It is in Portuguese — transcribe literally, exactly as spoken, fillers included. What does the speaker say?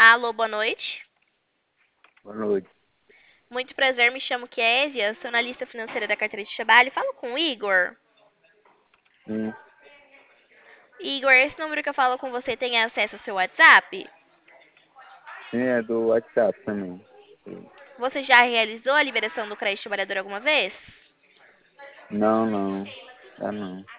Alô, boa noite. Boa noite. Muito prazer, me chamo Késia, sou analista financeira da carteira de trabalho. Falo com o Igor. Sim, Igor, esse número que eu falo com você tem acesso ao seu WhatsApp? sim, é do WhatsApp também. Sim. Você já realizou a liberação do crédito trabalhador alguma vez? Não, não. Tá não.